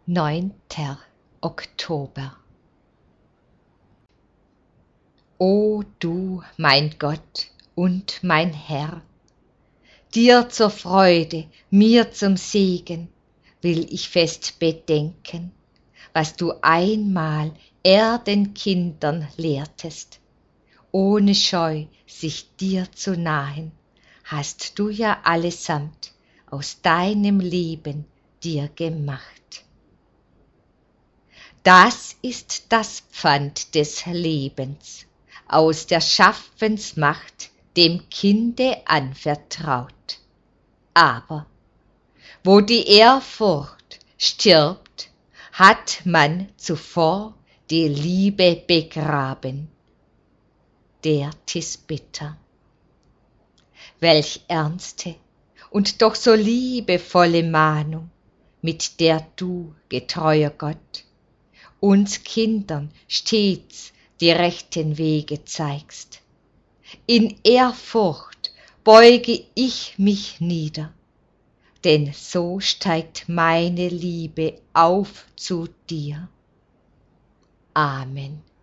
9. Oktober. O du, mein Gott und mein Herr, dir zur Freude, mir zum Segen, will ich fest bedenken, was du einmal Erdenkindern lehrtest. Ohne Scheu, sich dir zu nahen, hast du ja allesamt aus deinem Leben dir gemacht. Das ist das Pfand des Lebens, aus der Schaffensmacht dem Kinde anvertraut. Aber wo die Ehrfurcht stirbt, hat man zuvor die Liebe begraben. Der 'tis bitter. Welch ernste und doch so liebevolle Mahnung, mit der du, getreuer Gott, uns Kindern stets die rechten Wege zeigst. In Ehrfurcht beuge ich mich nieder, denn so steigt meine Liebe auf zu dir. Amen.